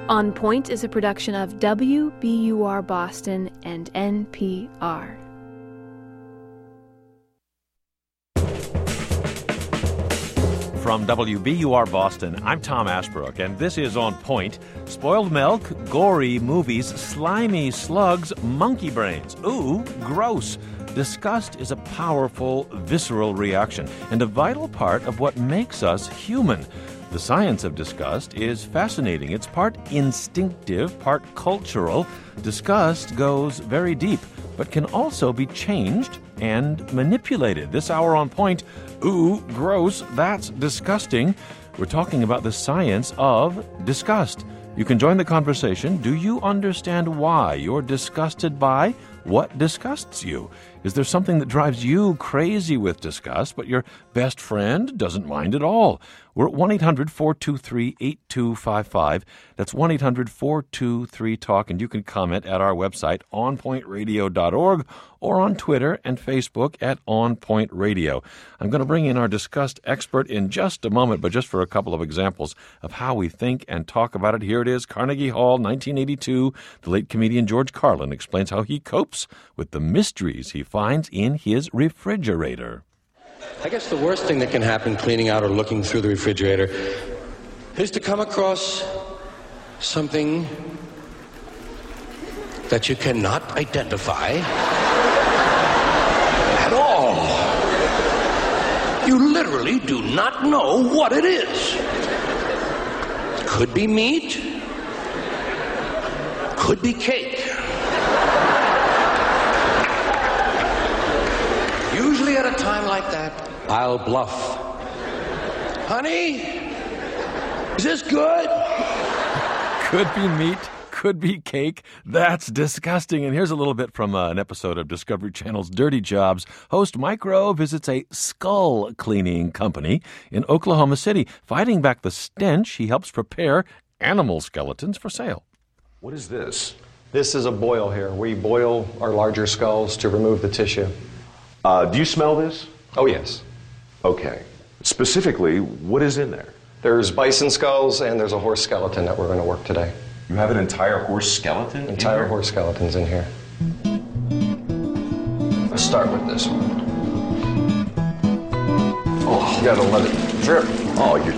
On Point is a production of WBUR Boston and NPR. From WBUR Boston, I'm Tom Ashbrook, and this is On Point. Spoiled milk, gory movies, slimy slugs, monkey brains. Ooh, gross. Disgust is a powerful, visceral reaction and a vital part of what makes us human. The science of disgust is fascinating. It's part instinctive, part cultural. Disgust goes very deep, but can also be changed and manipulated. This hour on Point, ooh, gross, that's disgusting. We're talking about the science of disgust. You can join the conversation. Do you understand why you're disgusted by what disgusts you? Is there something that drives you crazy with disgust, but your best friend doesn't mind at all? We're at 1-800-423-8255. That's 1-800-423-TALK, and you can comment at our website, onpointradio.org, or on Twitter and Facebook at onpointradio. I'm going to bring in our disgust expert in just a moment, but just for a couple of examples of how we think and talk about it. Here it is, Carnegie Hall, 1982. The late comedian George Carlin explains how he copes with the mysteries he finds in his refrigerator. I guess the worst thing that can happen cleaning out or looking through the refrigerator is to come across something that you cannot identify at all. You literally do not know what it is. Could be meat, could be cake. Usually at a time like that, I'll bluff. Honey, is this good? Could be meat, could be cake. That's disgusting. And here's a little bit from an episode of Discovery Channel's Dirty Jobs. Host Mike Rowe visits a skull cleaning company in Oklahoma City. Fighting back the stench, he helps prepare animal skeletons for sale. What is this? This is a boil here. We boil our larger skulls to remove the tissue. Do you smell this? Oh, yes. Okay. Specifically, what is in there? There's bison skulls and there's a horse skeleton that we're going to work today. You have an entire horse skeleton? Entire horse skeletons in here. Let's start with this one. Oh, you gotta let it drip. Oh, you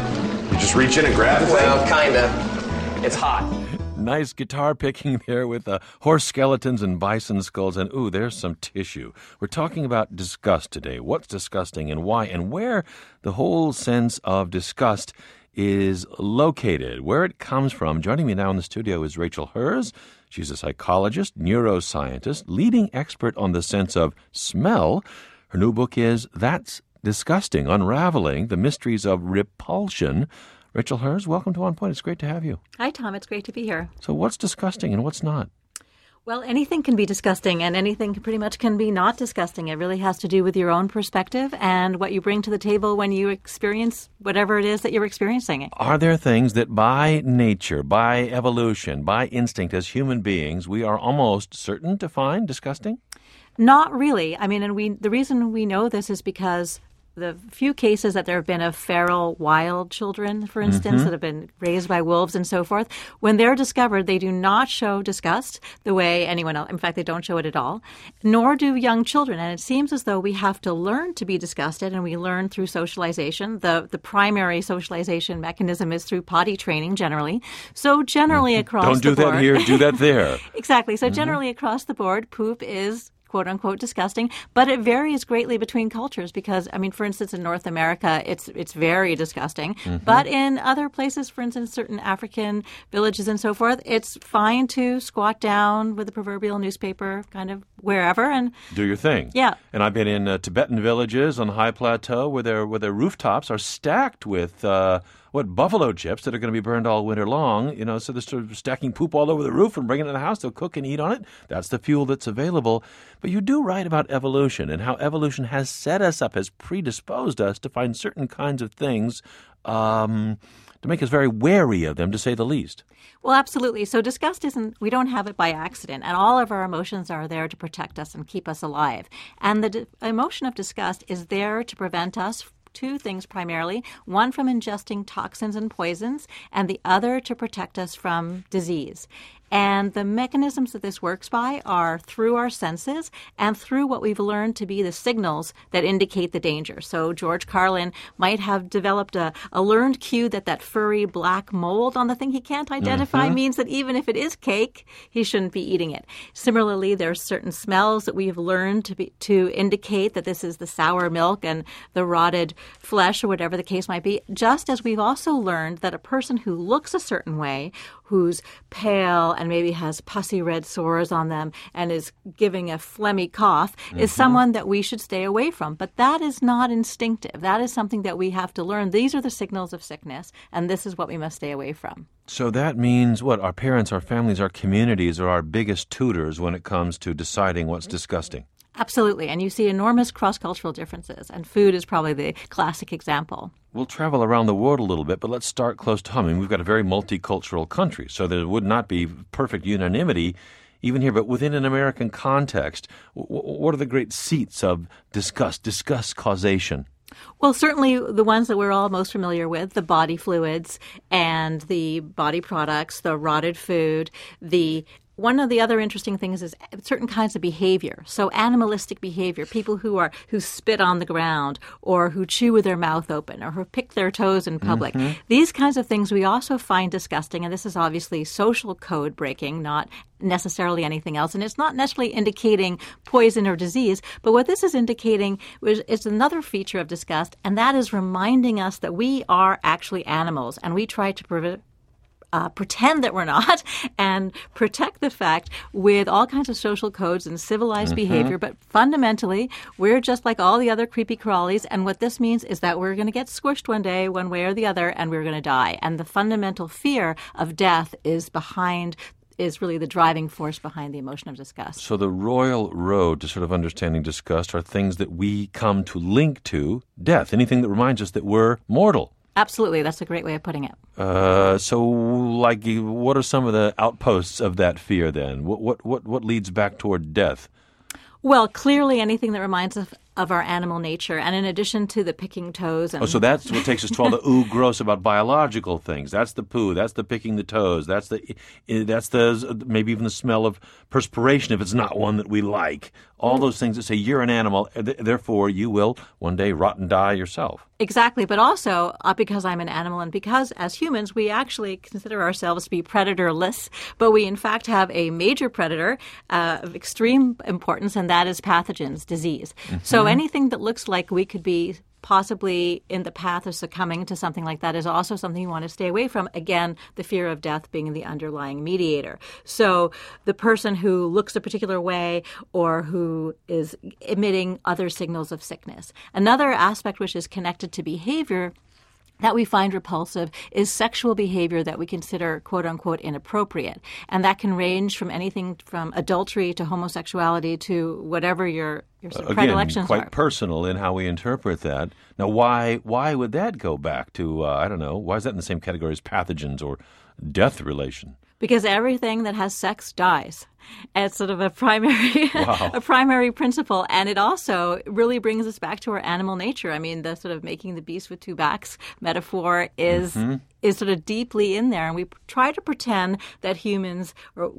just reach in and grab the thing? Well, kinda. It's hot. Nice guitar picking there with horse skeletons and bison skulls. And, ooh, there's some tissue. We're talking about disgust today. What's disgusting and why and where the whole sense of disgust is located, where it comes from. Joining me now in the studio is Rachel Herz. She's a psychologist, neuroscientist, leading expert on the sense of smell. Her new book is That's Disgusting, Unraveling the Mysteries of Repulsion. Rachel Herz, welcome to On Point. It's great to have you. Hi, Tom. It's great to be here. So what's disgusting and what's not? Well, anything can be disgusting and anything pretty much can be not disgusting. It really has to do with your own perspective and what you bring to the table when you experience whatever it is that you're experiencing. Are there things that by nature, by evolution, by instinct as human beings, we are almost certain to find disgusting? Not really. I mean, and the reason we know this is because the few cases that there have been of feral wild children, for instance, that have been raised by wolves and so forth, when they're discovered, they do not show disgust the way anyone else. In fact, they don't show it at all, nor do young children. And it seems as though we have to learn to be disgusted, and we learn through socialization. The primary socialization mechanism is through potty training, generally. So generally across the board. Don't do that here, do that there. Exactly. So generally across the board, poop is quote-unquote disgusting, but it varies greatly between cultures because, I mean, for instance, in North America, it's very disgusting. But in other places, for instance, certain African villages and so forth, it's fine to squat down with a proverbial newspaper kind of wherever and do your thing. Yeah. And I've been in Tibetan villages on the high plateau where their rooftops are stacked with buffalo chips that are going to be burned all winter long. You know, so they're sort of stacking poop all over the roof and bringing it in the house. They'll cook and eat on it. That's the fuel that's available. But you do write about evolution and how evolution has set us up, has predisposed us to find certain kinds of things to make us very wary of them, to say the least. Well, absolutely. So disgust we don't have it by accident, and all of our emotions are there to protect us and keep us alive. And the emotion of disgust is there to prevent us two things primarily, one from ingesting toxins and poisons, and the other to protect us from disease. And the mechanisms that this works by are through our senses and through what we've learned to be the signals that indicate the danger. So George Carlin might have developed a learned cue that furry black mold on the thing he can't identify means that even if it is cake, he shouldn't be eating it. Similarly, there are certain smells that we have learned to indicate that this is the sour milk and the rotted flesh or whatever the case might be, just as we've also learned that a person who looks a certain way, who's pale and maybe has pussy red sores on them and is giving a phlegmy cough, is someone that we should stay away from. But that is not instinctive. That is something that we have to learn. These are the signals of sickness, and this is what we must stay away from. So that means what? Our parents, our families, our communities are our biggest tutors when it comes to deciding what's disgusting. Absolutely. And you see enormous cross-cultural differences, and food is probably the classic example. We'll travel around the world a little bit, but let's start close to home. I mean, we've got a very multicultural country, so there would not be perfect unanimity even here. But within an American context, what are the great seats of disgust causation? Well, certainly the ones that we're all most familiar with, the body fluids and the body products, the rotted food, one of the other interesting things is certain kinds of behavior. So animalistic behavior, people who spit on the ground or who chew with their mouth open or who pick their toes in public. These kinds of things we also find disgusting, and this is obviously social code breaking, not necessarily anything else. And it's not necessarily indicating poison or disease, but what this is indicating is another feature of disgust, and that is reminding us that we are actually animals, and we try to pretend that we're not and protect the fact with all kinds of social codes and civilized behavior. But fundamentally, we're just like all the other creepy crawlies. And what this means is that we're going to get squished one day, one way or the other, and we're going to die. And the fundamental fear of death is really the driving force behind the emotion of disgust. So the royal road to sort of understanding disgust are things that we come to link to death, anything that reminds us that we're mortal. Absolutely. That's a great way of putting it. So, what are some of the outposts of that fear then? What leads back toward death? Well, clearly anything that reminds us of our animal nature. And in addition to the picking toes. So that's what takes us to all the ooh, gross about biological things. That's the poo. That's the picking the toes. That's the maybe even the smell of perspiration if it's not one that we like. All those things that say you're an animal, therefore you will one day rot and die yourself. Exactly. But also because I'm an animal and because as humans we actually consider ourselves to be predatorless, but we in fact have a major predator of extreme importance, and that is pathogens, disease. So anything that looks like we could be possibly in the path of succumbing to something like that is also something you want to stay away from. Again, the fear of death being the underlying mediator. So the person who looks a particular way or who is emitting other signals of sickness. Another aspect which is connected to behavior that we find repulsive is sexual behavior that we consider, quote unquote, inappropriate. And that can range from anything from adultery to homosexuality to whatever your sort of predilections quite are. Personal in how we interpret that. Now, why would that go back to, I don't know, why is that in the same category as pathogens or death relation? Because everything that has sex dies. And it's sort of a primary a primary principle. And it also really brings us back to our animal nature. I mean, the sort of making the beast with two backs metaphor is sort of deeply in there. And we try to pretend that humans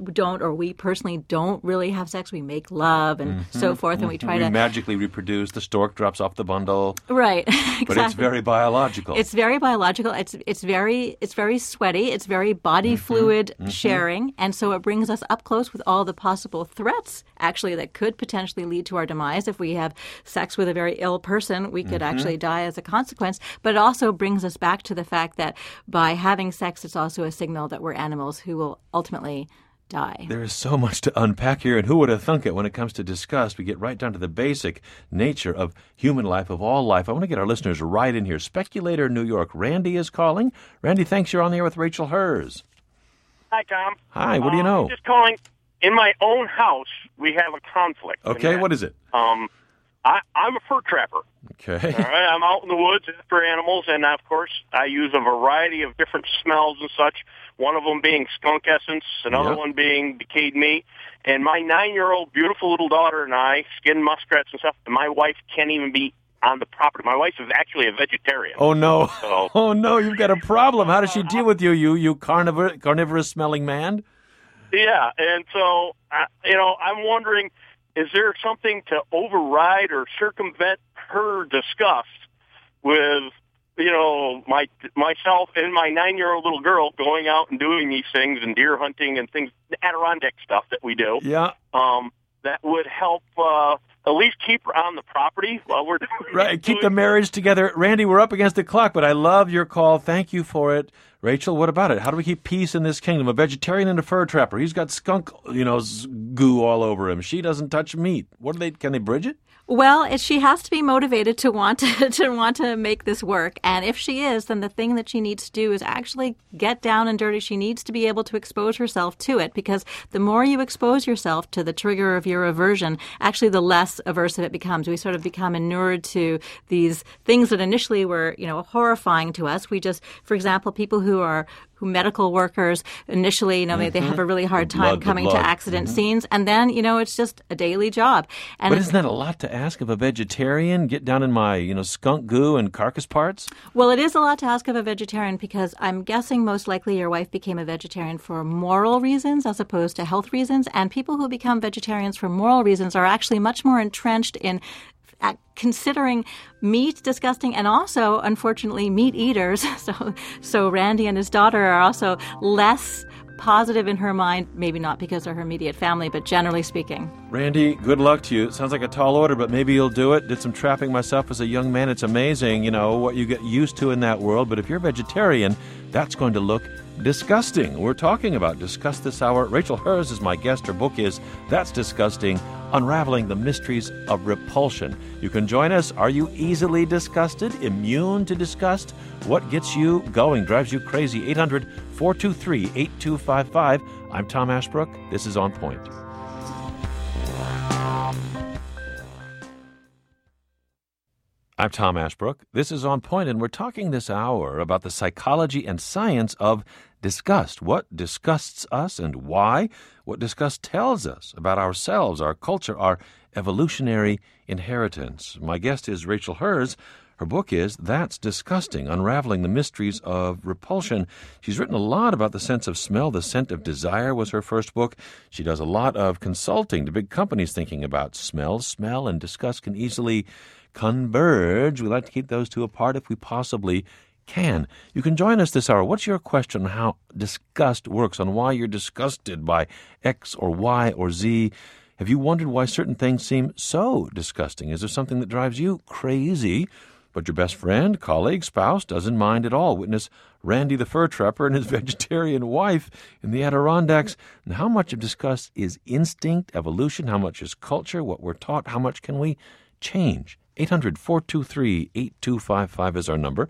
or we personally don't really have sex. We make love and so forth. And we try to magically reproduce. The stork drops off the bundle. Right. Exactly. But it's very biological. It's very biological. It's very sweaty. It's very body fluid sharing. And so it brings us up close with all the possible threats, actually, that could potentially lead to our demise. If we have sex with a very ill person, we could actually die as a consequence. But it also brings us back to the fact that by having sex, it's also a signal that we're animals who will ultimately die. There is so much to unpack here, and who would have thunk it when it comes to disgust? We get right down to the basic nature of human life, of all life. I want to get our listeners right in here. Speculator in New York, Randy is calling. Randy, thanks. You're on the air with Rachel Hers. Hi, Tom. Hi, what do you know? I'm just calling. In my own house, we have a conflict. Okay, what is it? I'm a fur trapper. Okay. All right, I'm out in the woods after animals, and of course, I use a variety of different smells and such. One of them being skunk essence, another one being decayed meat. And my 9-year-old beautiful little daughter and I skin muskrats and stuff. And my wife can't even be on the property. My wife is actually a vegetarian. Oh, no. So, Oh, no, you've got a problem. How does she deal with you, you carnivorous-smelling man? yeah, and so, I'm wondering, is there something to override or circumvent her disgust with, myself and my 9-year-old little girl going out and doing these things and deer hunting and things, Adirondack stuff that we do? Yeah. That would help at least keep her on the property while we're doing Right, keep the marriage together. Randy, we're up against the clock, but I love your call. Thank you for it. Rachel, what about it? How do we keep peace in this kingdom? A vegetarian and a fur trapper. He's got skunk, goo all over him. She doesn't touch meat. Can they bridge it? Well, she has to be motivated to want to make this work. And if she is, then the thing that she needs to do is actually get down and dirty. She needs to be able to expose herself to it, because the more you expose yourself to the trigger of your aversion, actually the less aversive it becomes. We sort of become inured to these things that initially were, horrifying to us. For example, people who medical workers initially, they have a really hard time coming to accident scenes, and then, it's just a daily job. But isn't that a lot to ask of a vegetarian? Get down in my, skunk goo and carcass parts? Well, it is a lot to ask of a vegetarian, because I'm guessing most likely your wife became a vegetarian for moral reasons as opposed to health reasons, and people who become vegetarians for moral reasons are actually much more entrenched in considering meat disgusting, and also, unfortunately, meat eaters. So Randy and his daughter are also less positive in her mind, maybe not because of her immediate family, but generally speaking. Randy, good luck to you. It sounds like a tall order, but maybe you'll do it. Did some trapping myself as a young man. It's amazing, what you get used to in that world. But if you're vegetarian, that's going to look disgusting. We're talking about Disgust this hour. Rachel Herz is my guest. Her book is That's Disgusting, Unraveling the Mysteries of Repulsion. You can join us. Are you easily disgusted? Immune to disgust? What gets you going? Drives you crazy? 800-423-8255. I'm Tom Ashbrook. This is On Point. I'm Tom Ashbrook. This is On Point, and we're talking this hour about the psychology and science of disgust. What disgusts us and why? What disgust tells us about ourselves, our culture, our evolutionary inheritance. My guest is Rachel Herz. Her book is That's Disgusting, Unraveling the Mysteries of Repulsion. She's written a lot about the sense of smell. The Scent of Desire was her first book. She does a lot of consulting to big companies thinking about smell. Smell and disgust can easily converge. We like to keep those two apart if we possibly can. You can join us this hour. What's your question on how disgust works, on why you're disgusted by X or Y or Z? Have you wondered why certain things seem so disgusting? Is there something that drives you crazy, but your best friend, colleague, spouse doesn't mind at all? Witness Randy the fur trapper and his vegetarian wife in the Adirondacks. And how much of disgust is instinct, evolution? How much is culture, what we're taught? How much can we change? 800-423-8255 is our number.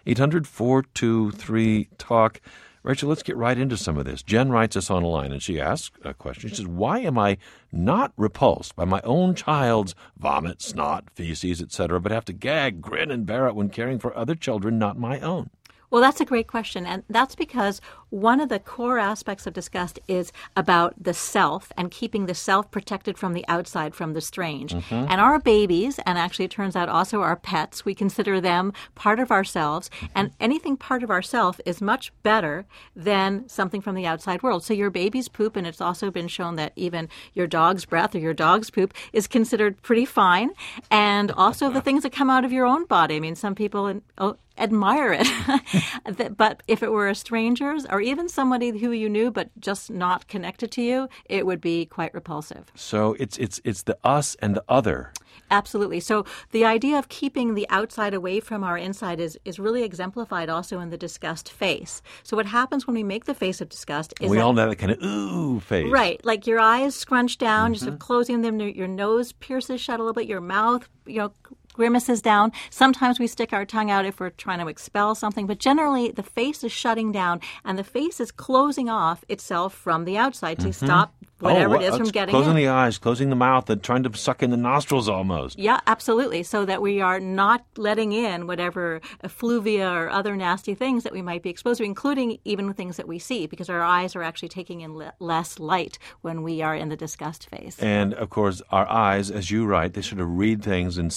800-423-TALK. Rachel, let's get right into some of this. Jen writes us on a line, and she asks a question. She says, why am I not repulsed by my own child's vomit, snot, feces, etc., but have to gag, grin, and bear it when caring for other children, not my own? Well, that's a great question, and that's because one of the core aspects of disgust is about the self and keeping the self protected from the outside, from the strange. Mm-hmm. And our babies, and actually it turns out also our pets, we consider them part of ourselves, and anything part of ourself is much better than something from the outside world. So your baby's poop, and it's also been shown that even your dog's breath or your dog's poop is considered pretty fine, and also the things that come out of your own body. I mean, some people admire it. But if it were a stranger's or even somebody who you knew but just not connected to you, it would be quite repulsive. So it's the us and the other. Absolutely. So the idea of keeping the outside away from our inside is really exemplified also in the disgust face. So what happens when we make the face of disgust is we all know that kind of ooh face. Right. Like your eyes scrunch down, you're sort of closing them, your nose pierces shut a little bit, your mouth, grimaces down. Sometimes we stick our tongue out if we're trying to expel something, but generally the face is shutting down and the face is closing off itself from the outside to stop whatever it is from getting closing in. The eyes, closing the mouth, and trying to suck in the nostrils almost. Yeah, absolutely. So that we are not letting in whatever effluvia or other nasty things that we might be exposed to, including even things that we see, because our eyes are actually taking in less light when we are in the disgust phase. And, of course, our eyes, as you write, they sort of read things in such fine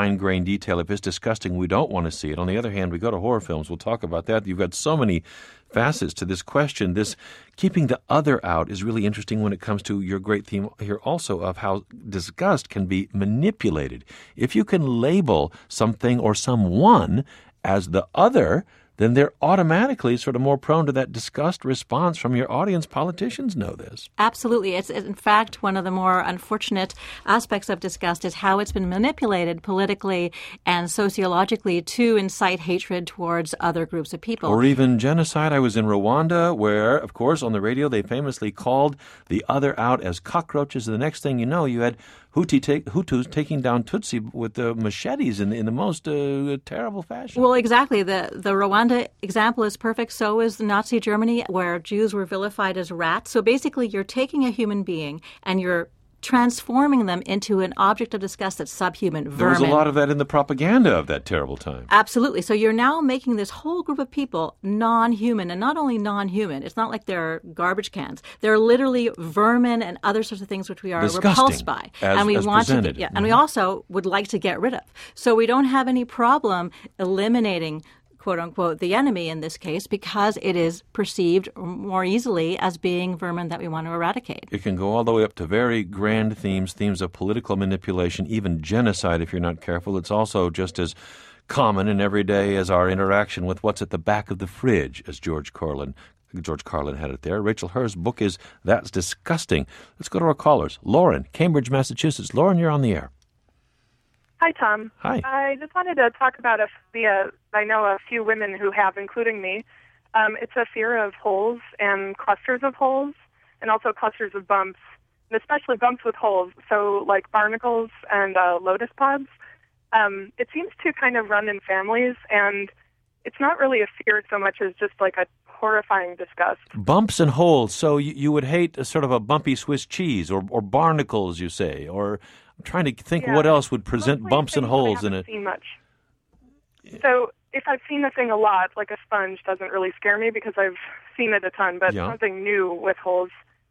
fine-grained detail. If it's disgusting, we don't want to see it. On the other hand, we go to horror films. We'll talk about that. You've got so many facets to this question. This keeping the other out is really interesting when it comes to your great theme here also of how disgust can be manipulated. If you can label something or someone as the other, then they're automatically sort of more prone to that disgust response from your audience. Politicians know this. Absolutely. It's in fact one of the more unfortunate aspects of disgust is how it's been manipulated politically and sociologically to incite hatred towards other groups of people. Or even genocide. I was in Rwanda where, of course, on the radio they famously called the other out as cockroaches. And the next thing you know, you had Hutus taking down Tutsi with machetes in the most terrible fashion. Well, exactly. The Rwanda example is perfect. So is Nazi Germany, where Jews were vilified as rats. So basically, you're taking a human being and you're transforming them into an object of disgust that's subhuman, vermin. There was a lot of that in the propaganda of that terrible time. Absolutely. So you're now making this whole group of people non-human, and not only non-human, it's not like they're garbage cans. They're literally vermin and other sorts of things which we are disgusting, repulsed by. And we want presented. And we also would like to get rid of. So we don't have any problem eliminating quote-unquote, the enemy in this case, because it is perceived more easily as being vermin that we want to eradicate. It can go all the way up to very grand themes of political manipulation, even genocide if you're not careful. It's also just as common and everyday as our interaction with what's at the back of the fridge, as George Carlin had it there. Rachel Herr's book is That's Disgusting. Let's go to our callers. Lauren, Cambridge, Massachusetts. Lauren, you're on the air. Hi, Tom. Hi. I just wanted to talk about a phobia I know a few women who have, including me. It's a fear of holes and clusters of holes, and also clusters of bumps, and especially bumps with holes, so like barnacles and lotus pods. It seems to kind of run in families, and it's not really a fear so much as just like a horrifying disgust. Bumps and holes. So you would hate a sort of a bumpy Swiss cheese or barnacles, you say, or I'm trying to think what else would present bumps and holes in it. Seen much. So if I've seen the thing a lot, like a sponge doesn't really scare me because I've seen it a ton, but something new with holes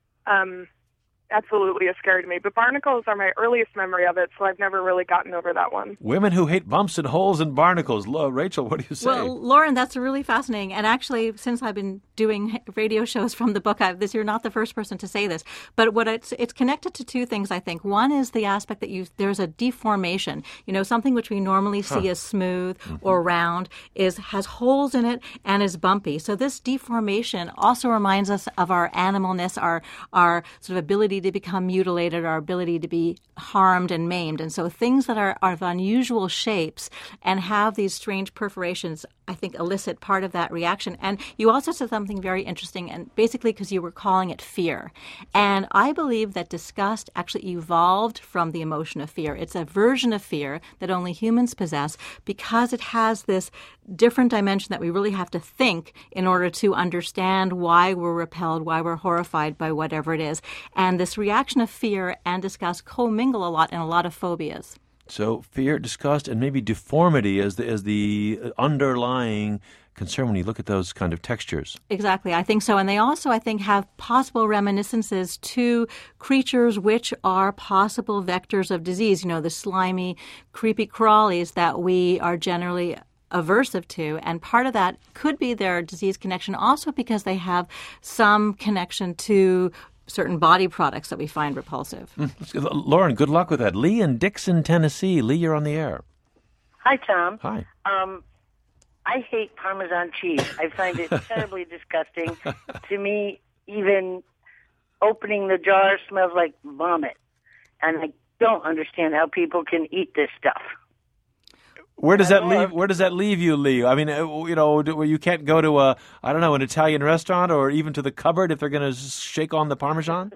absolutely is scary to me. But barnacles are my earliest memory of it, so I've never really gotten over that one. Women who hate bumps and holes and barnacles. Rachel, what do you say? Well, Lauren, that's really fascinating. And actually, since I've been doing radio shows from the book, you're not the first person to say this. But what it's connected to two things, I think. One is the aspect that there's a deformation. Something which we normally see as smooth or round has holes in it and is bumpy. So this deformation also reminds us of our animalness, our sort of ability to become mutilated, our ability to be harmed and maimed. And so things that are of unusual shapes and have these strange perforations, I think, elicit part of that reaction. And you also said something very interesting, and basically because you were calling it fear. And I believe that disgust actually evolved from the emotion of fear. It's a version of fear that only humans possess because it has this different dimension that we really have to think in order to understand why we're repelled, why we're horrified by whatever it is. And this reaction of fear and disgust commingle a lot in a lot of phobias. So fear, disgust, and maybe deformity as the underlying concern when you look at those kind of textures. Exactly, I think so. And they also, I think, have possible reminiscences to creatures which are possible vectors of disease. The slimy, creepy crawlies that we are generally aversive to, and part of that could be their disease connection also because they have some connection to certain body products that we find repulsive. Lauren, good luck with that. Lee in Dixon, Tennessee. Lee, you're on the air. Hi, Tom. Hi. I hate Parmesan cheese. I find it terribly disgusting. To me, even opening the jar smells like vomit. And I don't understand how people can eat this stuff. Where does that leave? Where does that leave you, Lee? I mean, you can't go to an Italian restaurant or even to the cupboard if they're going to shake on the Parmesan?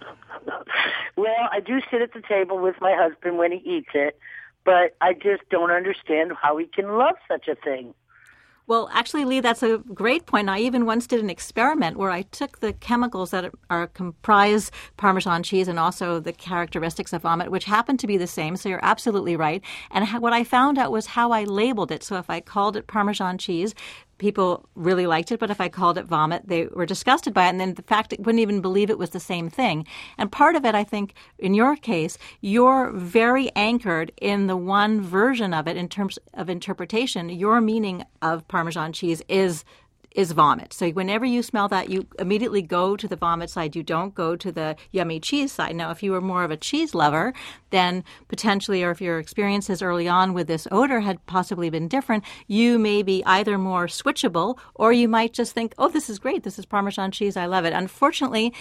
Well, I do sit at the table with my husband when he eats it, but I just don't understand how he can love such a thing. Well, actually, Lee, that's a great point. I even once did an experiment where I took the chemicals that comprise Parmesan cheese and also the characteristics of vomit, which happen to be the same, so you're absolutely right. And what I found out was how I labeled it. So if I called it Parmesan cheese, people really liked it, but if I called it vomit, they were disgusted by it. And then the fact wouldn't even believe it was the same thing. And part of it, I think, in your case, you're very anchored in the one version of it in terms of interpretation. Your meaning of Parmesan cheese is vomit. So whenever you smell that, you immediately go to the vomit side. You don't go to the yummy cheese side. Now, if you were more of a cheese lover, then potentially, or if your experiences early on with this odor had possibly been different, you may be either more switchable, or you might just think, oh, this is great. This is Parmesan cheese. I love it. Unfortunately,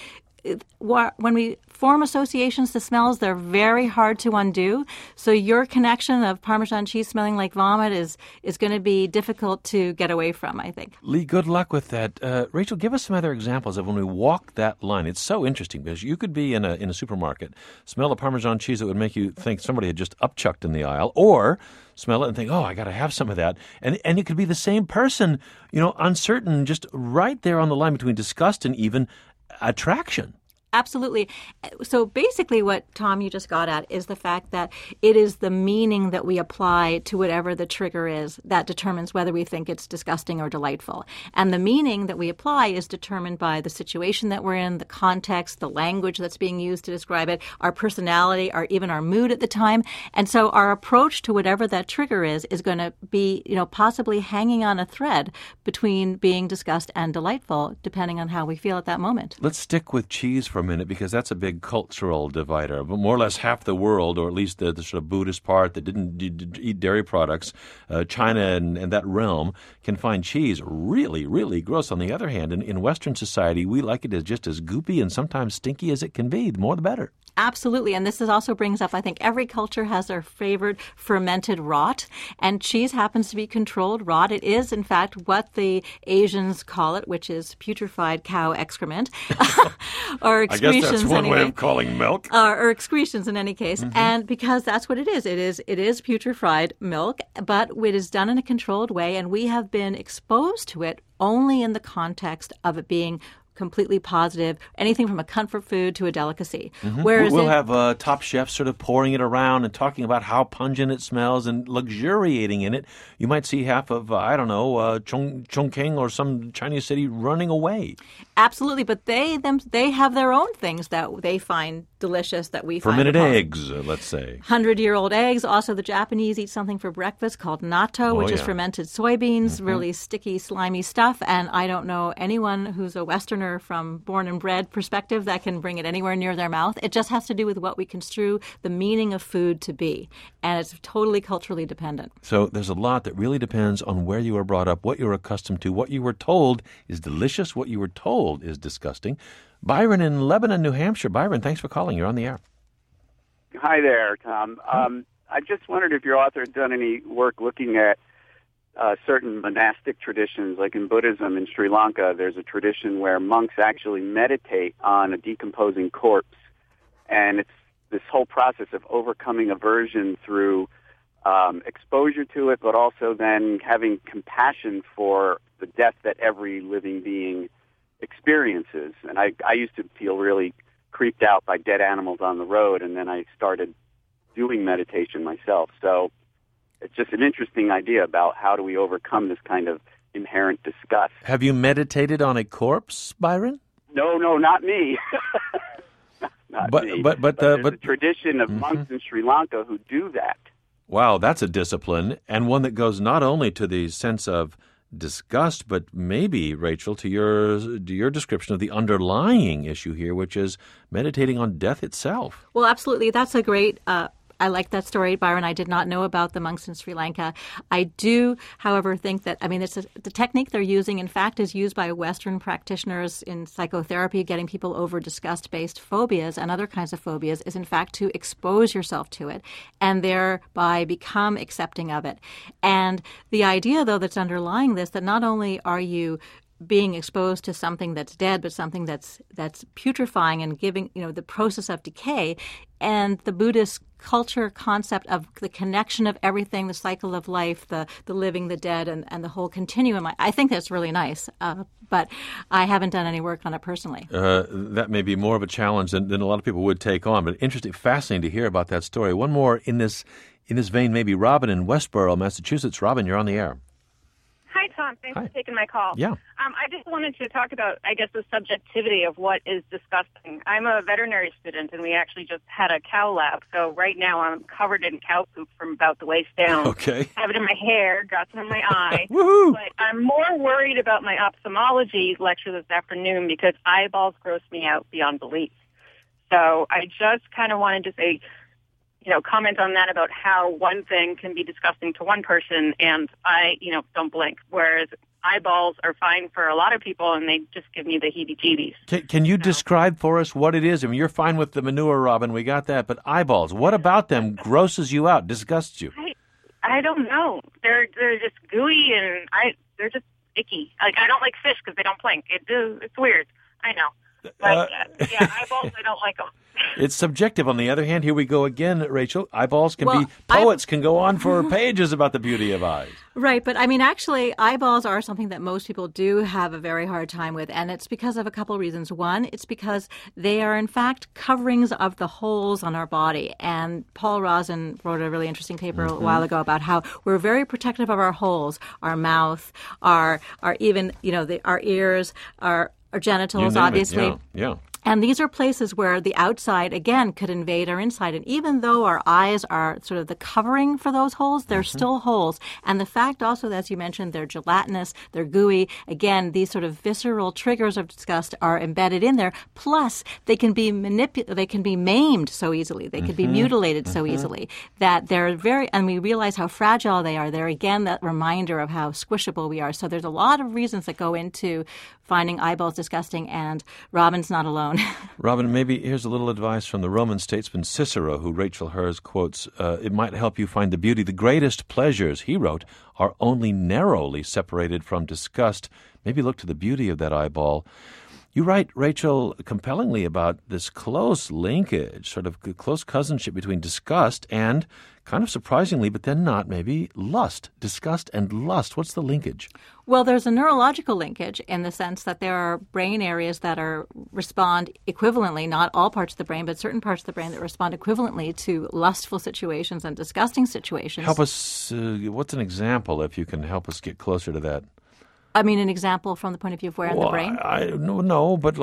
when we form associations to smells, they're very hard to undo. So your connection of Parmesan cheese smelling like vomit is going to be difficult to get away from, I think. Lee, good luck with that. Rachel, give us some other examples of when we walk that line. It's so interesting because you could be in a supermarket, smell a Parmesan cheese that would make you think somebody had just upchucked in the aisle, or smell it and think, oh, I got to have some of that. And it could be the same person, uncertain, just right there on the line between disgust and even attraction. Absolutely. So basically what, Tom, you just got at is the fact that it is the meaning that we apply to whatever the trigger is that determines whether we think it's disgusting or delightful. And the meaning that we apply is determined by the situation that we're in, the context, the language that's being used to describe it, our personality, or even our mood at the time. And so our approach to whatever that trigger is going to be, possibly hanging on a thread between being disgust and delightful, depending on how we feel at that moment. Let's stick with cheese for a minute, because that's a big cultural divider. But more or less half the world, or at least the sort of Buddhist part that didn't eat dairy products, China and that realm, can find cheese really, really gross. On the other hand, in Western society, we like it as just as goopy and sometimes stinky as it can be. The more the better. Absolutely. And this also brings up, I think, every culture has their favorite fermented rot, and cheese happens to be controlled rot. It is, in fact, what the Asians call it, which is putrefied cow excrement, or excretions. I guess that's one anyway. way of calling milk. Or excretions in any case. Mm-hmm. And because that's what it is. It is putrefied milk, but it is done in a controlled way, and we have been exposed to it only in the context of it being completely positive, anything from a comfort food to a delicacy. Mm-hmm. Whereas we'll have top chefs sort of pouring it around and talking about how pungent it smells and luxuriating in it. You might see half of, Chongqing or some Chinese city running away. Absolutely, but they have their own things that they find delicious that we find fermented eggs, let's say. 100-year-old eggs. Also, the Japanese eat something for breakfast called natto, which is fermented soybeans, really sticky, slimy stuff. And I don't know anyone who's a Westerner from born and bred perspective that can bring it anywhere near their mouth. It just has to do with what we construe the meaning of food to be. And it's totally culturally dependent. So there's a lot that really depends on where you were brought up, what you're accustomed to, what you were told is delicious, what you were told is disgusting. Byron in Lebanon, New Hampshire. Byron, thanks for calling. You're on the air. Hi there, Tom. I just wondered if your author had done any work looking at certain monastic traditions, like in Buddhism in Sri Lanka. There's a tradition where monks actually meditate on a decomposing corpse, and it's this whole process of overcoming aversion through exposure to it, but also then having compassion for the death that every living being experiences. And I used to feel really creeped out by dead animals on the road, and then I started doing meditation myself. So it's just an interesting idea about how do we overcome this kind of inherent disgust. Have you meditated on a corpse, Byron? No, not me. not me. But there's a tradition of monks in Sri Lanka who do that. Wow, that's a discipline, and one that goes not only to the sense of disgust, but maybe, Rachel, to your description of the underlying issue here, which is meditating on death itself. Well, absolutely. That's a great I like that story, Byron. I did not know about the monks in Sri Lanka. I do, however, think that, the technique they're using, in fact, is used by Western practitioners in psychotherapy, getting people over disgust-based phobias and other kinds of phobias, is in fact to expose yourself to it and thereby become accepting of it. And the idea, though, that's underlying this, that not only are you being exposed to something that's dead, but something that's putrefying and giving, the process of decay, and the Buddhist culture concept of the connection of everything, the cycle of life, the living, the dead, and the whole continuum. I think that's really nice, but I haven't done any work on it personally. That may be more of a challenge than a lot of people would take on, but interesting, fascinating to hear about that story. One more in this vein, maybe Robin in Westboro, Massachusetts. Robin, you're on the air. Hi, Tom. Thanks for taking my call. Yeah. I just wanted to talk about, I guess, the subjectivity of what is disgusting. I'm a veterinary student, and we actually just had a cow lab. So right now I'm covered in cow poop from about the waist down. Okay. I have it in my hair, got some in my eye. Woohoo! But I'm more worried about my ophthalmology lecture this afternoon because eyeballs gross me out beyond belief. So I just kind of wanted to say, comment on that about how one thing can be disgusting to one person and I, don't blink, whereas eyeballs are fine for a lot of people and they just give me the heebie-jeebies. Can you describe for us what it is? I mean, you're fine with the manure, Robin, we got that, but eyeballs, what about them grosses you out, disgusts you? I don't know. They're just gooey and they're just icky. Like, I don't like fish because they don't blink. It's weird. I know. But, eyeballs, I don't like them. It's subjective. On the other hand, here we go again, Rachel. Eyeballs can be, poets can go on for pages about the beauty of eyes. Right, but I mean, actually, eyeballs are something that most people do have a very hard time with, and it's because of a couple of reasons. One, it's because they are, in fact, coverings of the holes on our body, and Paul Rosen wrote a really interesting paper a while ago about how we're very protective of our holes, our mouth, our even, our ears, our genitals, obviously. Yeah. And these are places where the outside, again, could invade our inside. And even though our eyes are sort of the covering for those holes, they're still holes. And the fact also, as you mentioned, they're gelatinous, they're gooey. Again, these sort of visceral triggers of disgust are embedded in there. Plus, they can be they can be maimed so easily. They can be mutilated so easily that they're and we realize how fragile they are. They're, again, that reminder of how squishable we are. So there's a lot of reasons that go into finding eyeballs disgusting, and Robin's not alone. Robin, maybe here's a little advice from the Roman statesman Cicero, who Rachel Herz quotes, it might help you find the beauty. The greatest pleasures, he wrote, are only narrowly separated from disgust. Maybe look to the beauty of that eyeball. You write, Rachel, compellingly about this close linkage, sort of close cousinship between disgust and, kind of surprisingly, but then not maybe, lust. Disgust and lust. What's the linkage? Well, there's a neurological linkage in the sense that there are brain areas that respond equivalently, not all parts of the brain, but certain parts of the brain that respond equivalently to lustful situations and disgusting situations. Help us, what's an example, if you can help us get closer to that? I mean, an example from the point of view of where in the brain? No, but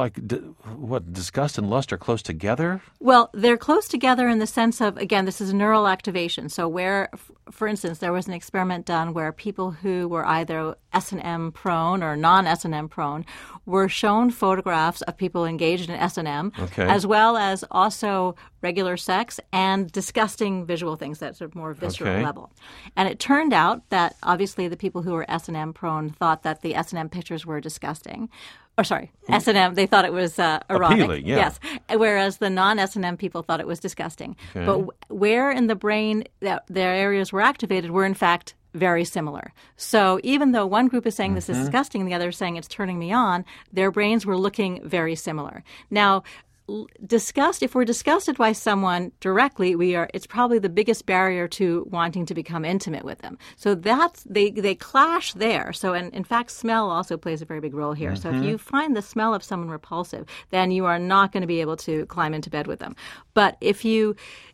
disgust and lust are close together? Well, they're close together in the sense of, again, this is neural activation. So where, for instance, there was an experiment done where people who were either S&M prone or non-S&M prone were shown photographs of people engaged in S&M, as well as also regular sex and disgusting visual things that are more visceral level. And it turned out that obviously the people who were S&M prone thought that the S&M pictures were disgusting. Or sorry, S&M, they thought it was erotic. Appealing, yeah. Yes, whereas the non-S&M people thought it was disgusting. Okay. But where in the brain that their areas were activated were in fact very similar. So even though one group is saying this is disgusting, the other is saying it's turning me on, their brains were looking very similar. Now, disgust, if we're disgusted by someone directly, it's probably the biggest barrier to wanting to become intimate with them. So that's, they clash there. So, and in fact, smell also plays a very big role here. So if you find the smell of someone repulsive, then you are not going to be able to climb into bed with them. But if you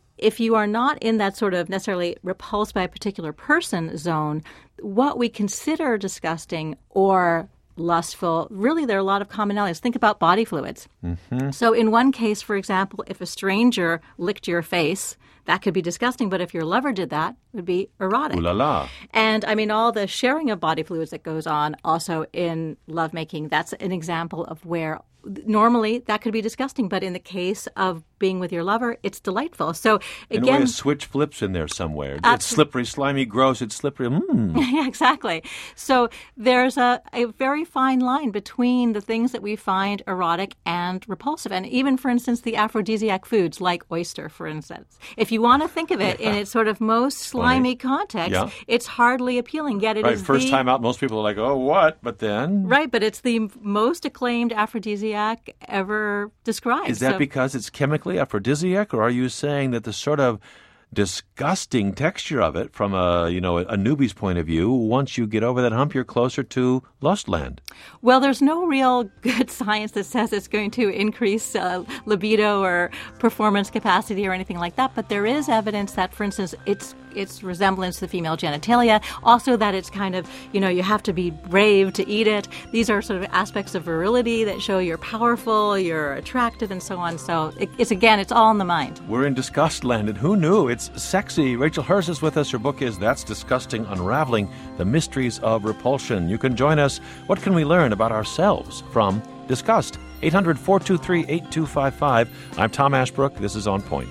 are not in that sort of necessarily repulsed by a particular person zone, what we consider disgusting or lustful, really there are a lot of commonalities. Think about body fluids. So in one case, for example, if a stranger licked your face, that could be disgusting, but if your lover did that, it would be erotic. Ooh la la. And I mean, all the sharing of body fluids that goes on also in lovemaking, that's an example of where normally that could be disgusting, but in the case of being with your lover, it's delightful. So again, in a way, a switch flips in there somewhere. It's slippery, slimy, gross. It's slippery. Yeah, exactly. So there's a very fine line between the things that we find erotic and repulsive. And even, for instance, the aphrodisiac foods like oyster, for instance. If you want to think of it in its sort of most slimy context, it's hardly appealing, yet it is first time out, most people are like, oh, what? But then... Right, but it's the most acclaimed aphrodisiac ever described. Is that because it's chemically aphrodisiac, or are you saying that the sort of disgusting texture of it from a newbie's point of view, once you get over that hump, you're closer to lustland? Well, there's no real good science that says it's going to increase libido or performance capacity or anything like that, but there is evidence that, for instance, its resemblance to the female genitalia. Also that it's kind of, you have to be brave to eat it. These are sort of aspects of virility that show you're powerful, you're attractive, and so on. So it's all in the mind. We're in disgust land, and who knew? It's sexy. Rachel Herz is with us. Her book is That's Disgusting, Unraveling the Mysteries of Repulsion. You can join us. What can we learn about ourselves from disgust? 800-423-8255. I'm Tom Ashbrook. This is On Point.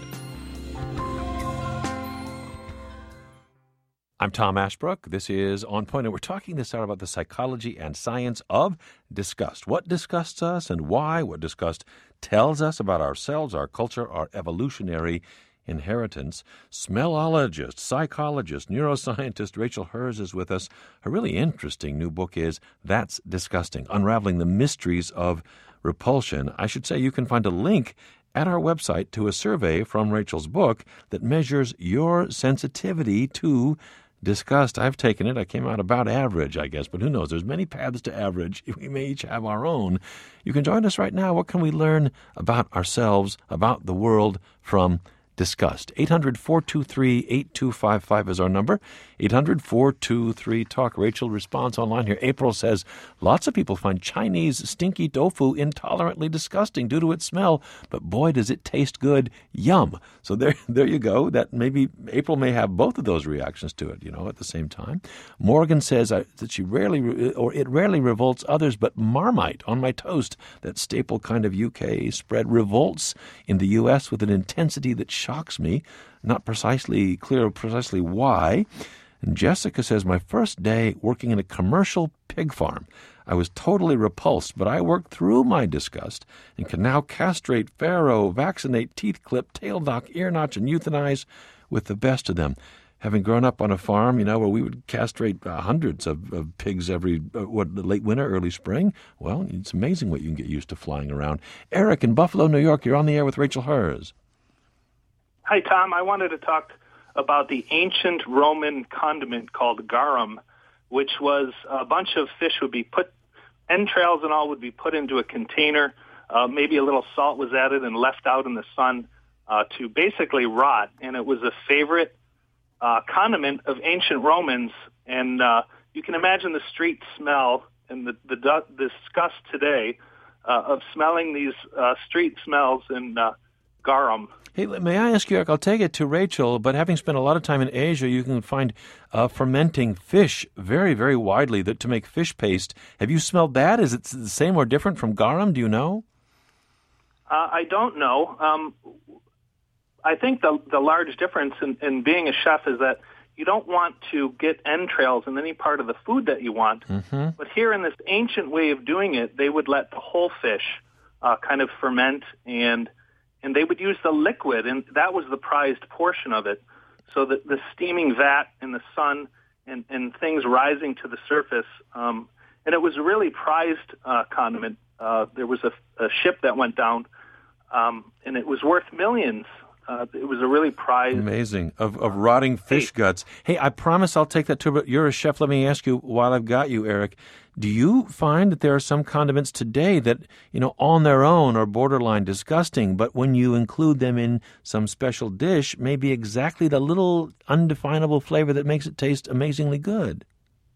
I'm Tom Ashbrook. This is On Point, and we're talking this out about the psychology and science of disgust. What disgusts us and why? What disgust tells us about ourselves, our culture, our evolutionary inheritance. Smellologist, psychologist, neuroscientist Rachel Herz is with us. Her really interesting new book is That's Disgusting, Unraveling the Mysteries of Repulsion. I should say you can find a link at our website to a survey from Rachel's book that measures your sensitivity to disgust. I've taken it. I came out about average, I guess, but who knows? There's many paths to average. We may each have our own. You can join us right now. What can we learn about ourselves, about the world from disgust? 800-423-8255 is our number. 800-423-TALK. Rachel responds online here. April says, lots of people find Chinese stinky tofu intolerantly disgusting due to its smell, but boy, does it taste good. Yum. So there you go. That maybe April may have both of those reactions to it, at the same time. Morgan says that it rarely revolts others, but Marmite on my toast, that staple kind of UK spread, revolts in the U.S. with an intensity that shocks me. Not precisely clear precisely why. And Jessica says, my first day working in a commercial pig farm, I was totally repulsed, but I worked through my disgust and can now castrate, farrow, vaccinate, teeth clip, tail knock, ear notch, and euthanize with the best of them. Having grown up on a farm, where we would castrate hundreds of pigs every, late winter, early spring, well, it's amazing what you can get used to flying around. Eric in Buffalo, New York, you're on the air with Rachel Herz. Hi, Tom. I wanted to talk about the ancient Roman condiment called garum, which was a bunch of fish would be entrails and all would be put into a container. Maybe a little salt was added and left out in the sun to basically rot. And it was a favorite condiment of ancient Romans. And you can imagine the street smell and the disgust today of smelling these street smells in garum. Hey, may I ask you, Eric, I'll take it to Rachel, but having spent a lot of time in Asia, you can find fermenting fish very, very widely to make fish paste. Have you smelled that? Is it the same or different from garum? Do you know? I don't know. I think the large difference in being a chef is that you don't want to get entrails in any part of the food that you want. Mm-hmm. But here in this ancient way of doing it, they would let the whole fish kind of ferment and they would use the liquid, and that was the prized portion of it. So that the steaming vat in the sun and things rising to the surface, and it was a really prized condiment. There was a ship that went down, and it was worth millions. It was a really prized... Amazing. Of rotting fish guts. Hey, I promise I'll take that too, but you're a chef. Let me ask you, while I've got you, Eric, do you find that there are some condiments today that, on their own are borderline disgusting, but when you include them in some special dish, may be exactly the little undefinable flavor that makes it taste amazingly good?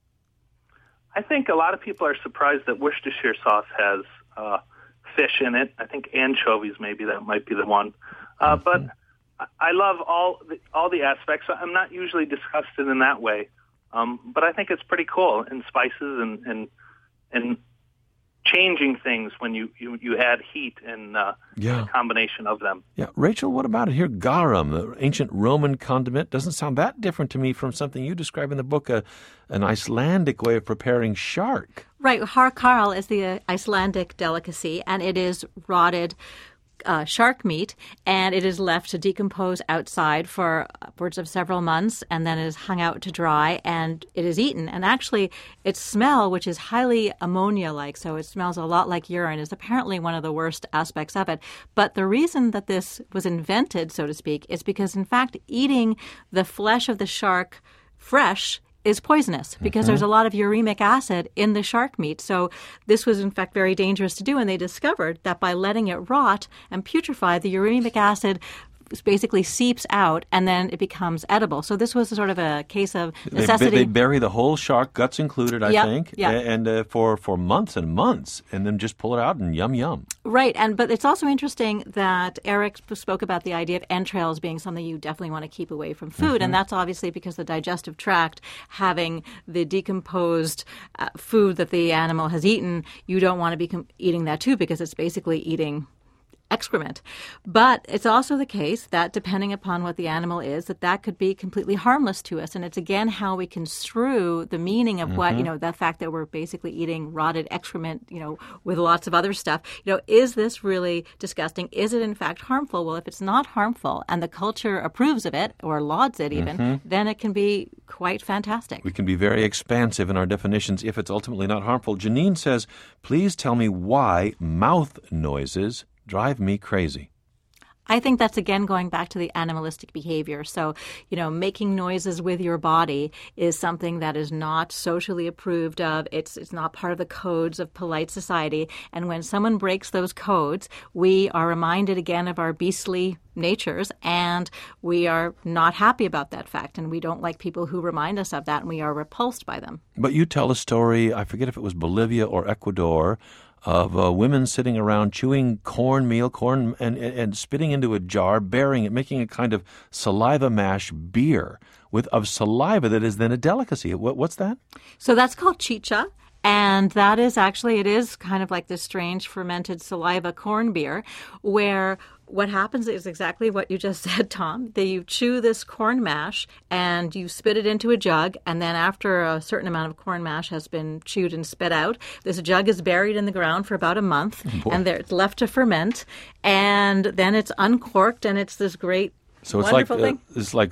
I think a lot of people are surprised that Worcestershire sauce has fish in it. I think anchovies, maybe that might be the one. But I love all the aspects. I'm not usually disgusted in that way, but I think it's pretty cool in spices and changing things when you add heat and a combination of them. Yeah, Rachel, what about it here? Garum, the ancient Roman condiment, doesn't sound that different to me from something you describe in the book, an Icelandic way of preparing shark. Right, harkarl is the Icelandic delicacy, and it is rotted shark meat, and it is left to decompose outside for upwards of several months, and then it is hung out to dry, and it is eaten. And actually, its smell, which is highly ammonia-like, so it smells a lot like urine, is apparently one of the worst aspects of it. But the reason that this was invented, so to speak, is because, in fact, eating the flesh of the shark fresh is poisonous because there's a lot of uremic acid in the shark meat. So this was, in fact, very dangerous to do. And they discovered that by letting it rot and putrefy, the uremic acid basically seeps out, and then it becomes edible. So this was sort of a case of necessity. They bury the whole shark, guts included, I think, yeah. and for months and months, and then just pull it out and yum. Right, but it's also interesting that Eric spoke about the idea of entrails being something you definitely want to keep away from food, and that's obviously because the digestive tract, having the decomposed food that the animal has eaten, you don't want to be eating that too, because it's basically eating excrement. But it's also the case that depending upon what the animal is, that could be completely harmless to us. And it's again how we construe the meaning of what, the fact that we're basically eating rotted excrement, with lots of other stuff. Is this really disgusting? Is it in fact harmful? Well, if it's not harmful and the culture approves of it or lauds it even, then it can be quite fantastic. We can be very expansive in our definitions if it's ultimately not harmful. Janine says, please tell me why mouth noises drive me crazy. I think that's, again, going back to the animalistic behavior. So, making noises with your body is something that is not socially approved of. It's not part of the codes of polite society. And when someone breaks those codes, we are reminded again of our beastly natures, and we are not happy about that fact. And we don't like people who remind us of that, and we are repulsed by them. But you tell a story, I forget if it was Bolivia or Ecuador, of women sitting around chewing corn, and spitting into a jar, burying it, making a kind of saliva mash beer of saliva that is then a delicacy. What's that? So that's called chicha. And that is actually, it is kind of like this strange fermented saliva corn beer, where what happens is exactly what you just said, Tom. You chew this corn mash and you spit it into a jug, and then after a certain amount of corn mash has been chewed and spit out, this jug is buried in the ground for about a month, and it's left to ferment, and then it's uncorked, and it's this great So it's wonderful like thing.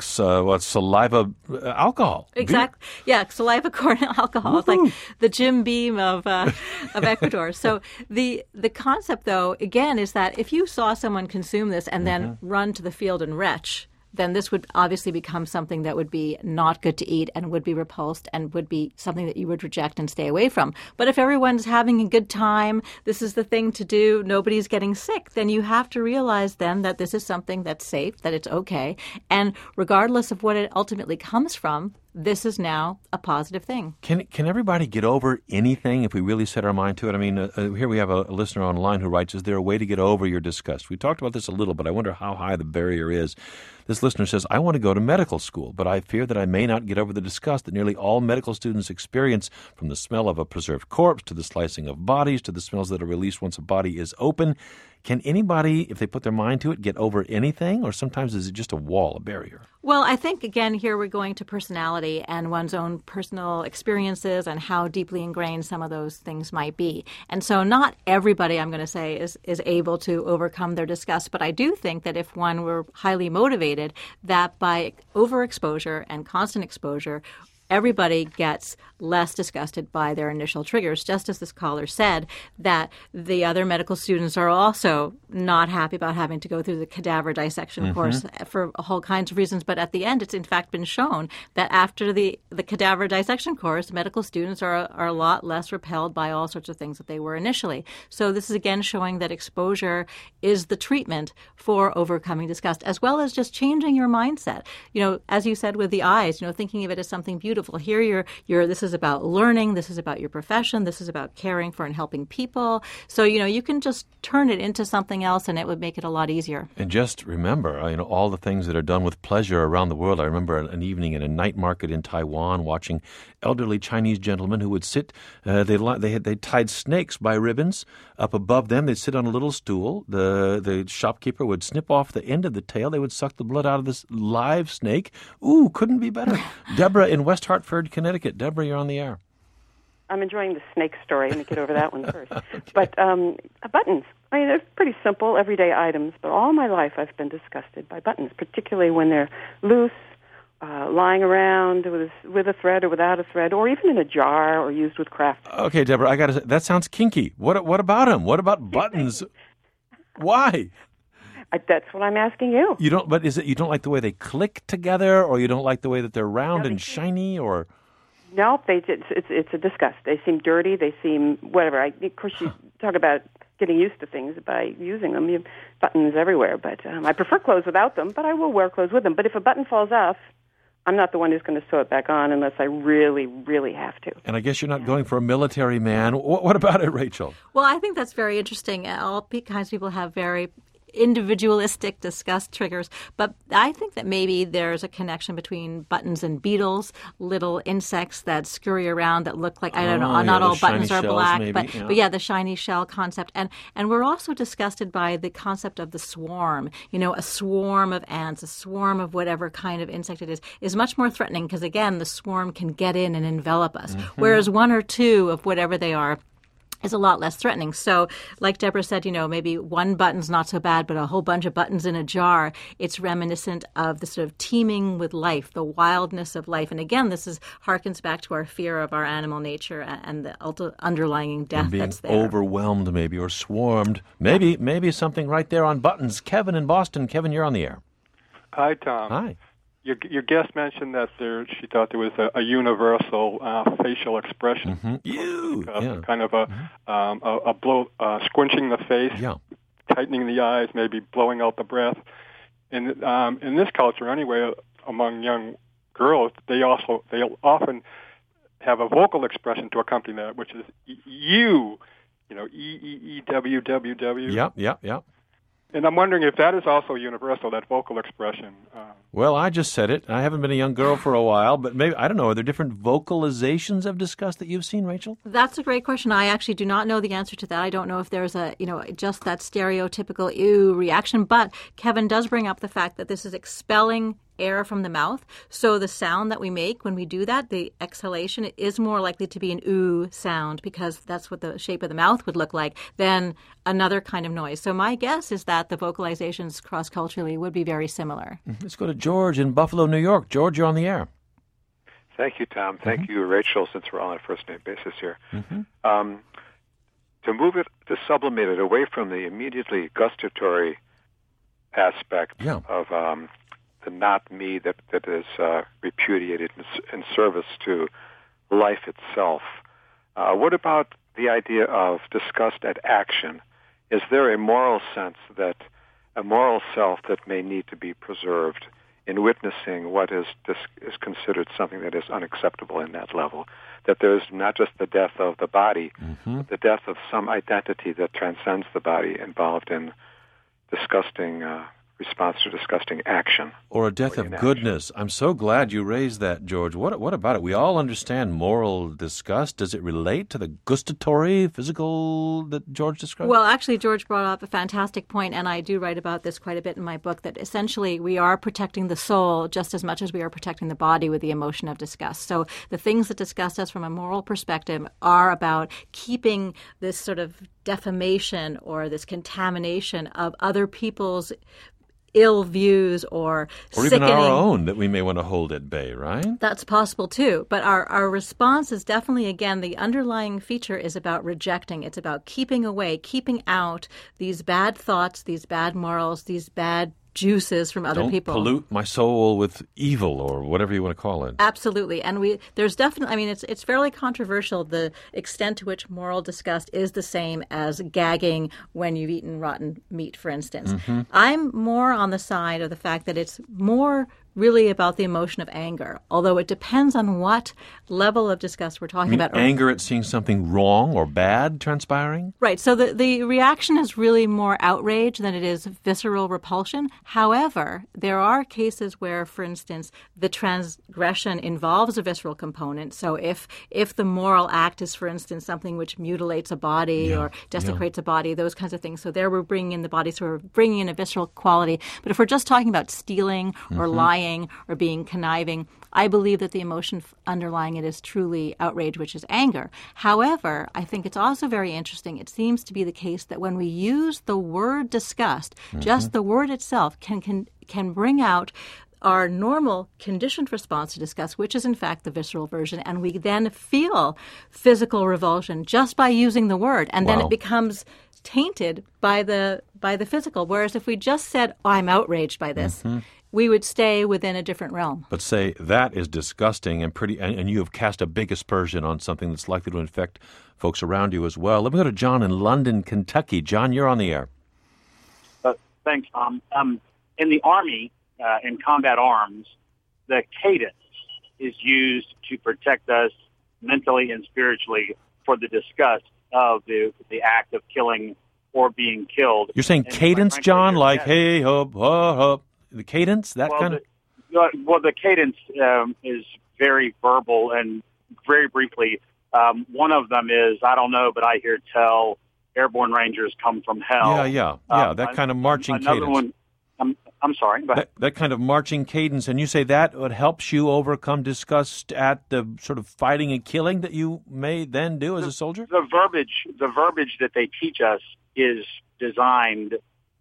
Saliva alcohol. Exactly. Yeah, saliva corn alcohol. It's like the Jim Beam of Ecuador. So the concept, though, again, is that if you saw someone consume this and then run to the field and retch, then this would obviously become something that would be not good to eat and would be repulsed and would be something that you would reject and stay away from. But if everyone's having a good time, this is the thing to do, nobody's getting sick, then you have to realize then that this is something that's safe, that it's okay. And regardless of what it ultimately comes from, this is now a positive thing. Can everybody get over anything if we really set our mind to it? I mean, here we have a listener online who writes, is there a way to get over your disgust? We talked about this a little, but I wonder how high the barrier is. This listener says, I want to go to medical school, but I fear that I may not get over the disgust that nearly all medical students experience, from the smell of a preserved corpse to the slicing of bodies to the smells that are released once a body is open. Can anybody, if they put their mind to it, get over anything? Or sometimes is it just a wall, a barrier? Well, I think, again, here we're going to personality and one's own personal experiences and how deeply ingrained some of those things might be. And so not everybody, I'm going to say, is able to overcome their disgust. But I do think that if one were highly motivated, that by overexposure and constant exposure, everybody gets less disgusted by their initial triggers, just as this caller said, that the other medical students are also not happy about having to go through the cadaver dissection course for a whole kinds of reasons. But at the end, it's in fact been shown that after the cadaver dissection course, medical students are a lot less repelled by all sorts of things that they were initially. So this is again showing that exposure is the treatment for overcoming disgust, as well as just changing your mindset. As you said with the eyes, thinking of it as something beautiful. Here this is about learning, this is about your profession, this is about caring for and helping people. So, you can just turn it into something else and it would make it a lot easier. And just remember, all the things that are done with pleasure around the world. I remember an evening in a night market in Taiwan watching elderly Chinese gentlemen who would sit, they tied snakes by ribbons up above them. They'd sit on a little stool. The shopkeeper would snip off the end of the tail. They would suck the blood out of this live snake. Ooh, couldn't be better. Deborah in West Hartford, Connecticut. Deborah, you're on the air. I'm enjoying the snake story. Let me get over that one first. But buttons. They're pretty simple, everyday items, but all my life I've been disgusted by buttons, particularly when they're loose, lying around with a thread or without a thread, or even in a jar or used with craft. Okay, Deborah, I got to say, that sounds kinky. What about them? What about buttons? Why? That's what I'm asking you. You don't, but is it you don't like the way they click together, or you don't like the way that they're round and shiny, or? No, it's a disgust. They seem dirty. They seem whatever. Of course, you talk about getting used to things by using them. You have buttons everywhere, but I prefer clothes without them, but I will wear clothes with them. But if a button falls off, I'm not the one who's going to sew it back on unless I really, really have to. And I guess you're not going for a military man. What about it, Rachel? Well, I think that's very interesting. All kinds of people have very individualistic disgust triggers, but I think that maybe there's a connection between buttons and beetles, little insects that scurry around that look like, I don't know, not all buttons are black, maybe, but the shiny shell concept. And we're also disgusted by the concept of the swarm. A swarm of ants, a swarm of whatever kind of insect it is much more threatening because, again, the swarm can get in and envelop us, whereas one or two of whatever they are is a lot less threatening. So like Deborah said, maybe one button's not so bad, but a whole bunch of buttons in a jar, it's reminiscent of the sort of teeming with life, the wildness of life. And again, this harkens back to our fear of our animal nature and the underlying death that's there. Overwhelmed maybe or swarmed. Maybe something right there on buttons. Kevin in Boston. Kevin, you're on the air. Hi, Tom. Hi. Your guest mentioned that she thought there was a universal facial expression, kind of a blow, squinching the face, tightening the eyes, maybe blowing out the breath. And in this culture, anyway, among young girls, they often have a vocal expression to accompany that, which is you, E-E-E-W-W-W. Yep. And I'm wondering if that is also universal, that vocal expression. Well, I just said it. I haven't been a young girl for a while, but maybe, I don't know, are there different vocalizations of disgust that you've seen, Rachel? That's a great question. I actually do not know the answer to that. I don't know if there's just that stereotypical ew reaction, but Kevin does bring up the fact that this is expelling air from the mouth. So the sound that we make when we do that, the exhalation, it is more likely to be an ooh sound because that's what the shape of the mouth would look like than another kind of noise. So my guess is that the vocalizations cross-culturally would be very similar. Let's go to George in Buffalo, New York. George, you're on the air. Thank you, Tom. Thank you, Rachel, since we're on a first-name basis here. To move it, to sublimate it away from the immediately gustatory aspect of the not me that is repudiated in service to life itself. What about the idea of disgust at action? Is there a moral sense that a moral self that may need to be preserved in witnessing what is considered something that is unacceptable in that level? That there's not just the death of the body, but the death of some identity that transcends the body involved in disgusting response to disgusting action. Or a death of goodness. I'm so glad you raised that, George. What about it? We all understand moral disgust. Does it relate to the gustatory, physical that George described? Well, actually, George brought up a fantastic point, and I do write about this quite a bit in my book, that essentially we are protecting the soul just as much as we are protecting the body with the emotion of disgust. So the things that disgust us from a moral perspective are about keeping this sort of defamation or this contamination of other people's ill views or even our own that we may want to hold at bay, right? That's possible too. But our response is definitely, again, the underlying feature is about rejecting. It's about keeping away, keeping out these bad thoughts, these bad morals, these bad juices from other people. Don't pollute my soul with evil or whatever you want to call it. Absolutely. And there's definitely, I mean, it's fairly controversial the extent to which moral disgust is the same as gagging when you've eaten rotten meat, for instance. I'm more on the side of the fact that it's more really about the emotion of anger, although it depends on what level of disgust we're talking about. Anger at seeing something wrong or bad transpiring? Right. So the reaction is really more outrage than it is visceral repulsion. However, there are cases where, for instance, the transgression involves a visceral component. So if the moral act is, for instance, something which mutilates a body or desecrates a body, those kinds of things. So there we're bringing in the body, so we're bringing in a visceral quality. But if we're just talking about stealing or lying, or being conniving, I believe that the emotion underlying it is truly outrage, which is anger. However, I think it's also very interesting. It seems to be the case that when we use the word disgust, just the word itself can bring out our normal conditioned response to disgust, which is in fact the visceral version, and we then feel physical revulsion just by using the word, and then it becomes tainted by the physical. Whereas if we just said, "Oh, I'm outraged by this," we would stay within a different realm. But say that is disgusting and you have cast a big aspersion on something that's likely to infect folks around you as well. Let me go to John in London, Kentucky. John, you're on the air. Thanks, Tom. In the Army, in combat arms, the cadence is used to protect us mentally and spiritually for the disgust of the act of killing or being killed. You're saying cadence, John, like, hey, hop, hop, hop. The cadence, that kind of... Well, the cadence is very verbal, and very briefly, one of them is, I don't know, but I hear tell, airborne rangers come from hell. Yeah, that kind of marching another cadence. One, I'm sorry. That kind of marching cadence, and you say that what helps you overcome disgust at the sort of fighting and killing that you may then do as a soldier? The verbiage that they teach us is designed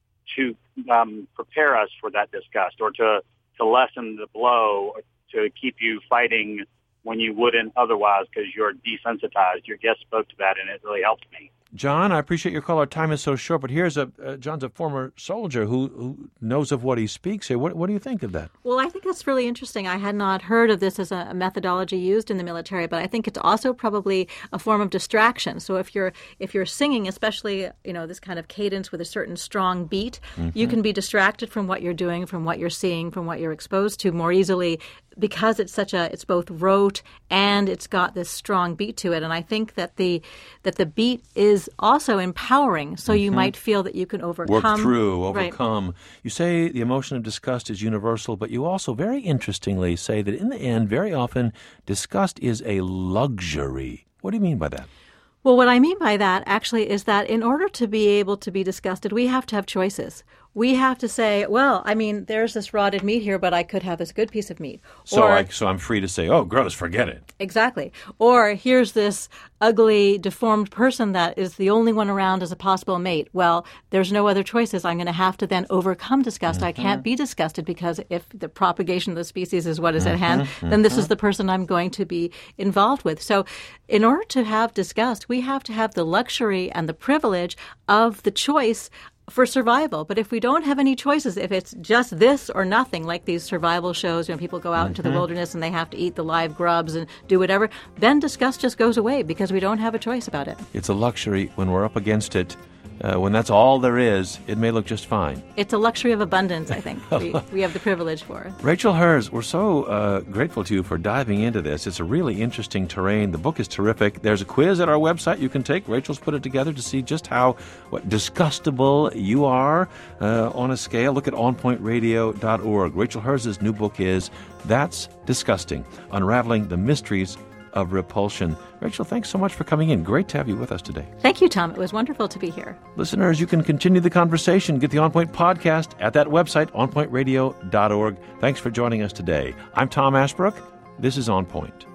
to prepare us for that disgust, or to lessen the blow, to keep you fighting when you wouldn't otherwise because you're desensitized. Your guest spoke to that, and it really helped me. John, I appreciate your call. Our time is so short, but here's John's a former soldier who knows of what he speaks here. What do you think of that? Well, I think that's really interesting. I had not heard of this as a methodology used in the military, but I think it's also probably a form of distraction. So if you're singing, especially this kind of cadence with a certain strong beat, you can be distracted from what you're doing, from what you're seeing, from what you're exposed to more easily, because it's both rote and it's got this strong beat to it. And I think that the beat is also empowering, so you might feel that you can overcome. Overcome. Right. You say the emotion of disgust is universal, but you also very interestingly say that in the end, very often, disgust is a luxury. What do you mean by that? Well, what I mean by that actually is that in order to be able to be disgusted, we have to have choices. We have to say, well, I mean, there's this rotted meat here, but I could have this good piece of meat. So I'm free to say, oh, gross, forget it. Exactly. Or here's this ugly, deformed person that is the only one around as a possible mate. Well, there's no other choices. I'm going to have to then overcome disgust. I can't be disgusted because if the propagation of the species is what is at hand, then this is the person I'm going to be involved with. So in order to have disgust, we have to have the luxury and the privilege of the choice for survival. But if we don't have any choices, if it's just this or nothing, like these survival shows when people go out into the wilderness and they have to eat the live grubs and do whatever, then disgust just goes away because we don't have a choice about it. It's a luxury when we're up against it. When that's all there is, it may look just fine. It's a luxury of abundance, I think, we have the privilege for. Rachel Herz, we're so grateful to you for diving into this. It's a really interesting terrain. The book is terrific. There's a quiz at our website you can take. Rachel's put it together to see just how disgustable you are on a scale. Look at onpointradio.org. Rachel Herz's new book is That's Disgusting, Unraveling the Mysteries of Repulsion. Rachel, thanks so much for coming in. Great to have you with us today. Thank you, Tom. It was wonderful to be here. Listeners, you can continue the conversation. Get the On Point podcast at that website, onpointradio.org. Thanks for joining us today. I'm Tom Ashbrook. This is On Point.